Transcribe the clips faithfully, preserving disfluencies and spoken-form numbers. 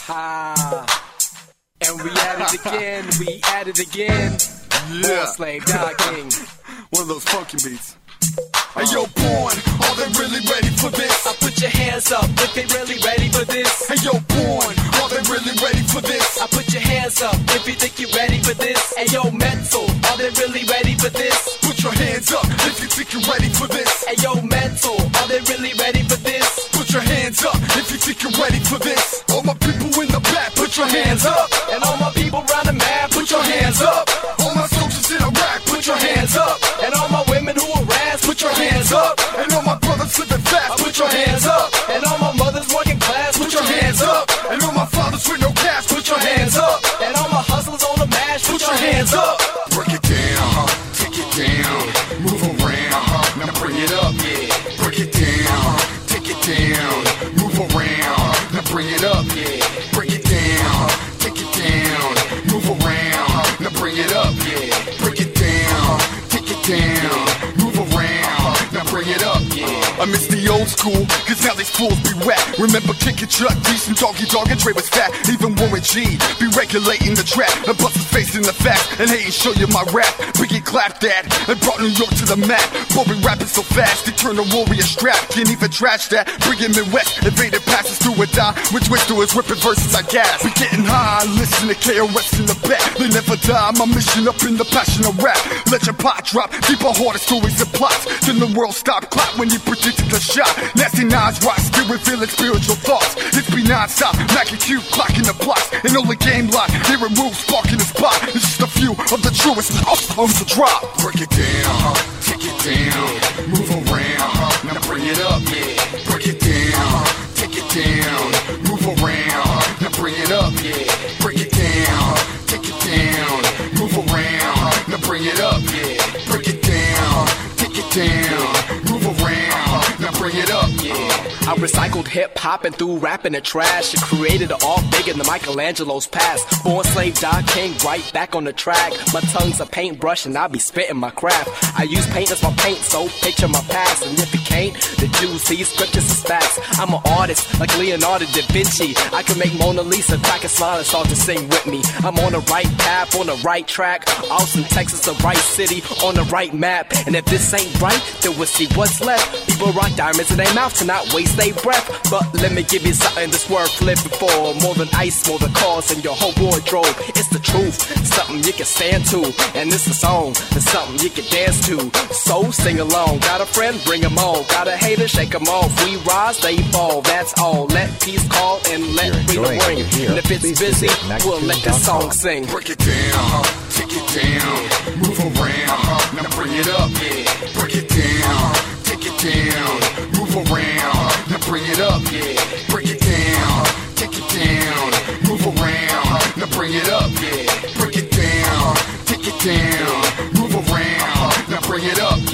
Ha. And we at it again, we at it again. Yeah. Born Slave Dog King. One of those funky beats. Hey yo, Born, are they really ready for this? I put your hands up if they really ready for this. Hey yo, Born, are they really ready for this? I put your hands up if you think you're ready for this. Hey yo, Mental, are they really ready for this? Put your hands up if you think you're ready for this. Hey yo, Mental, are they really ready for this? Put your hands up if you think you're ready for this. All my people in the back, put your hands up. And all my people round the map, Put your hands up. All my soldiers in Iraq, put your hands up. and all my women who harass, Put your hands up. And all my brothers living fast, put your hands up. and all my mothers working class, Put your hands up. And all my fathers with no cash, put your hands up. and all my hustlers on the mash, Put your hands up. Break it down, take it down, move around, now bring it up. Break it down, take it down, move around, now bring it up. Break it down, take it down, move around, now bring it up. Break it down, take it down, move around, now bring it up. I miss the old school, cause now these fools be whack. Remember kicking Chuck D, some doggy dog and Dre was fat. Even Warren G be regulating the trap and busting face in the facts and hating show you my rap. Biggie clapped that and brought New York to the map. Boy, we rapping so fast, they turn the warrior strap. Can't even trash that. Bringing Midwest, invaded passes through a die. Which whistle is ripping verses I gas. We getting high, listen to K O S in the back. They never die, my mission up in the passion of rap. Let your pot drop, deeper harder stories and plots. Then the world stop clock when you predicted the shot. Nasty Nas rock, still revealing spiritual thoughts. It's be non-stop, Mac and Q clocking the blocks. And only game lock, hearing moves sparking the spot. It's just a few of the truest on the drop. Break it down, take it down, move around, now bring it up. Break it down, take it down, move around, now bring it up. Break it down, take it down, move around, now bring it up. Break it down, take it down, move around, now bring it up. I recycled hip-hop and threw rap in the trash. I created it all bigger than Michelangelo's past. Born Slave Dog King, right back on the track. My tongue's a paintbrush and I be spitting my craft. I use paint as my paint, so picture my past. And if you can't, the Jews see scriptures as facts. I'm an artist, like Leonardo da Vinci. I can make Mona Lisa crack a smile and start to sing with me. I'm on the right path, on the right track. Austin, Texas, the right city, on the right map. And if this ain't right, then we'll see what's left. People rock diamonds in their mouth to not waste their breath. But let me give you something that's worth living for. More than ice, more than cars in your whole wardrobe. It's the truth, something you can stand to. And it's a song, it's something you can dance to. So sing along, got a friend, bring 'em on. Got a hater, shake 'em off. We rise, they fall, that's all. Let peace call and let freedom ring. And if it's busy, we'll let this song sing. Break it down, take it down, move around, now bring it up. Break it down, take it down, move around, now bring it up. Break it down, take it down, move around, now bring it up. Break it down, take it down, move around, now bring it up.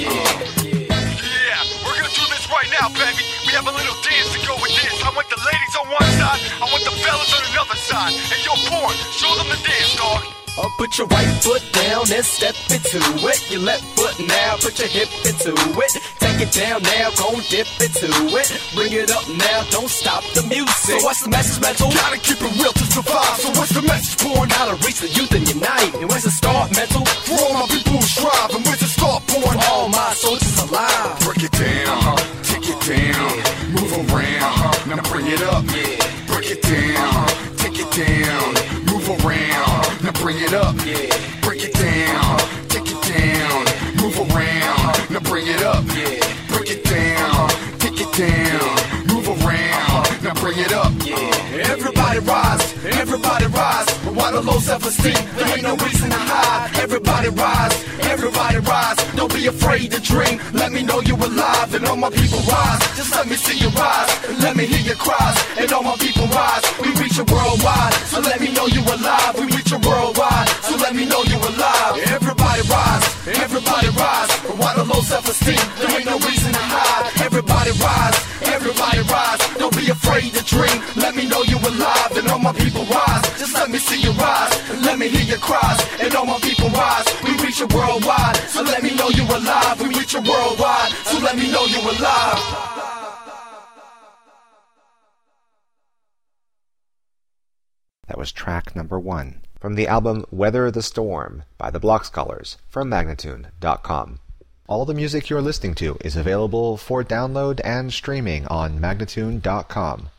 Yeah, we're gonna do this right now, baby. We have a little dance to go with this. I want the ladies on one side, I want the fellas on another side. And you're Born, show them the dance, dog. Oh, put your right foot down and step into it. Your left foot now, put your hip into it. Take it down now, gon' dip into it. Bring it up now, don't stop the music. So what's the message, Mental? Gotta keep it real to survive. So what's the message, Born? Gotta reach the youth and unite. And where's the start, Mental? For all my people who strive, and where's the start, Born? All my soldiers alive. Break it down, take it down, move around, now bring it up. Break it down, take it down, move around, now bring it up. Break it down, take it down, move around, now bring it up. Break it down, take it down, move around, now bring it up. Everybody rise, everybody rise. Why the low self-esteem? There ain't no reason to hide. Everybody rise, everybody rise. Don't be afraid to dream. Let me know you're alive, and all my people rise. Just let me see you rise, and let me hear your cries. And all my people rise. We reach a worldwide, so let me know you're alive. We reach a worldwide, so let me know you're alive. Everybody rise, everybody rise. Why the low self-esteem? There ain't no reason to hide. Everybody rise, everybody rise. Don't be afraid to dream. Let me know you're alive, and all my people rise. Just let me see you rise, and let me hear your cries. And all my people rise. We reach a worldwide, so let me know you're alive. We reach a worldwide, so let me know you're alive. That was track number one, from the album Weather the Storm by the Block Scholars from Magnatune dot com. All the music you're listening to is available for download and streaming on Magnatune dot com.